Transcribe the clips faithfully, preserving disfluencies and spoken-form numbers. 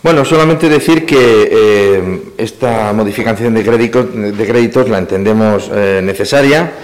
Bueno, solamente decir que eh, esta modificación de créditos, de créditos la entendemos eh, necesaria,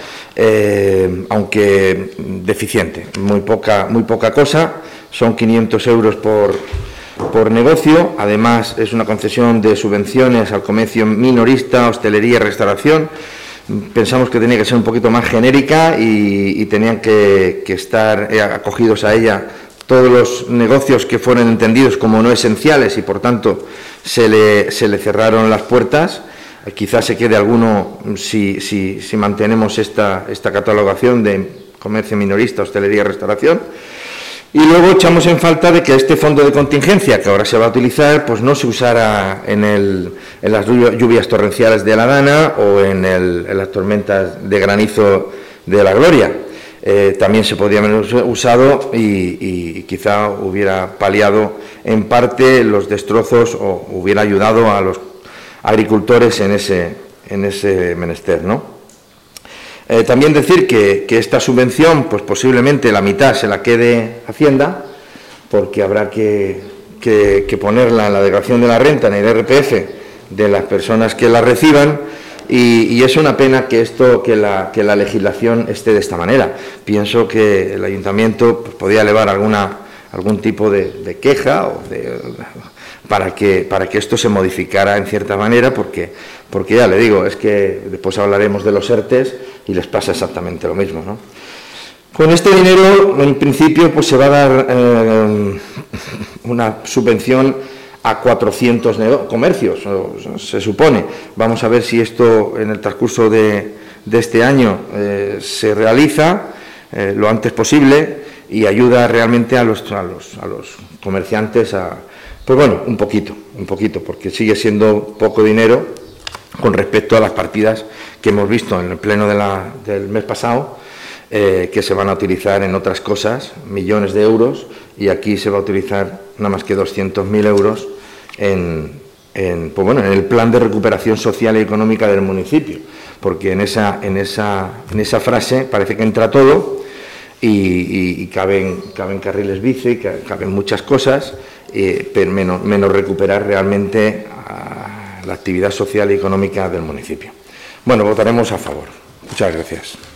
eh, aunque deficiente, muy poca, muy poca cosa, son quinientos euros por, por negocio, además es una concesión de subvenciones al comercio minorista, hostelería y restauración. Pensamos que tenía que ser un poquito más genérica y, y tenían que, que estar eh, acogidos a ella todos los negocios que fueron entendidos como no esenciales y, por tanto, se le, se le cerraron las puertas. Quizás se quede alguno si, si, si mantenemos esta, esta catalogación de comercio minorista, hostelería y restauración. Y luego echamos en falta de que este fondo de contingencia que ahora se va a utilizar, pues no se usara en, el, en las lluvias torrenciales de la Dana o en, el, en las tormentas de granizo de la Gloria. Eh, también se podría haber usado y, y quizá hubiera paliado en parte los destrozos o hubiera ayudado a los agricultores en ese, en ese menester, ¿no? Eh, también decir que, que esta subvención, pues posiblemente la mitad se la quede Hacienda, porque habrá que, que, que ponerla en la declaración de la renta, en el I R P F, de las personas que la reciban. Y, y es una pena que esto, que la, que la legislación esté de esta manera. Pienso que el ayuntamiento pues, podía elevar alguna, algún tipo de, de queja o de, para, que, para que esto se modificara en cierta manera, porque, porque ya le digo, es que después hablaremos de los ERTES y les pasa exactamente lo mismo, ¿no? Con este dinero, en principio, pues se va a dar eh, una subvención a cuatrocientos comercios, se supone. Vamos a ver si esto en el transcurso de, de este año eh, se realiza eh, lo antes posible y ayuda realmente a los, a los, a los comerciantes a, pues bueno, un poquito, un poquito, porque sigue siendo poco dinero con respecto a las partidas que hemos visto en el pleno de la, del mes pasado, eh, que se van a utilizar en otras cosas, millones de euros, y aquí se va a utilizar nada más que doscientos mil euros en, en, pues bueno, en el plan de recuperación social y económica del municipio, porque en esa, en esa, en esa frase parece que entra todo y, y, y caben, caben carriles bici, caben muchas cosas, eh, pero menos, menos recuperar realmente a la actividad social y económica del municipio. Bueno, votaremos a favor. Muchas gracias.